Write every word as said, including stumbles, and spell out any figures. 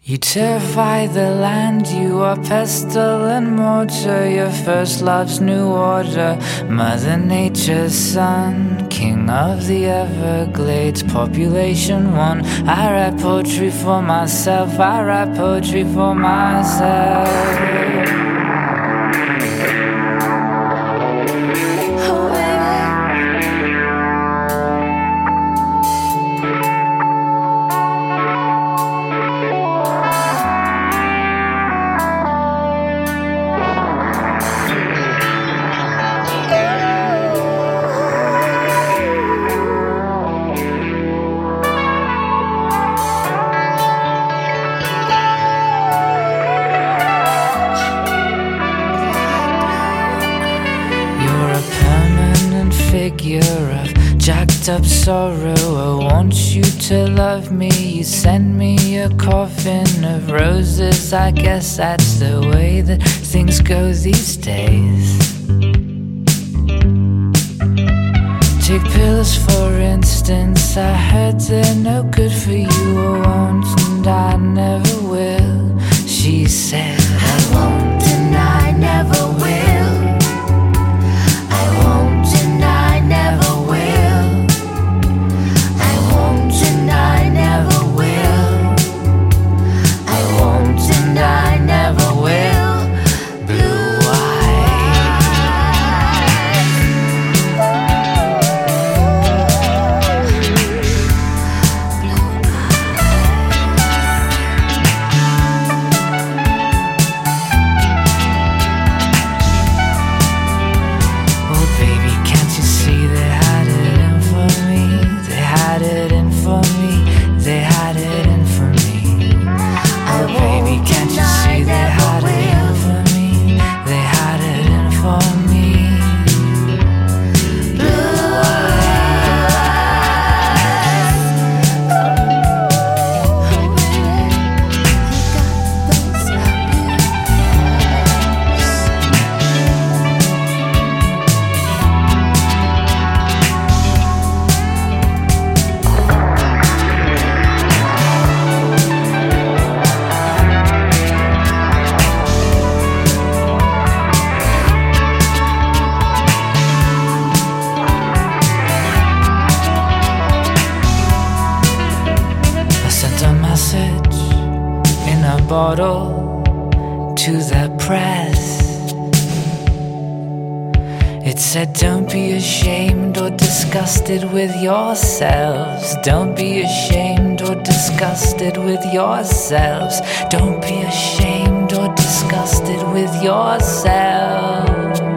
You terrify the land, you are pestle and mortar. Your first love's new order, Mother Nature's son, king of the Everglades, population one. I write poetry for myself, I write poetry for myself. Figure of jacked up sorrow. I want you to love me. You send me a coffin of roses. I guess that's the way that things go these days. Take pills for instance. I heard they're no good for you. I won't and I never will. She said I won't and I never will. Bottle to the press. It said don't be ashamed or disgusted with yourselves. Don't be ashamed or disgusted with yourselves. Don't be ashamed or disgusted with yourselves.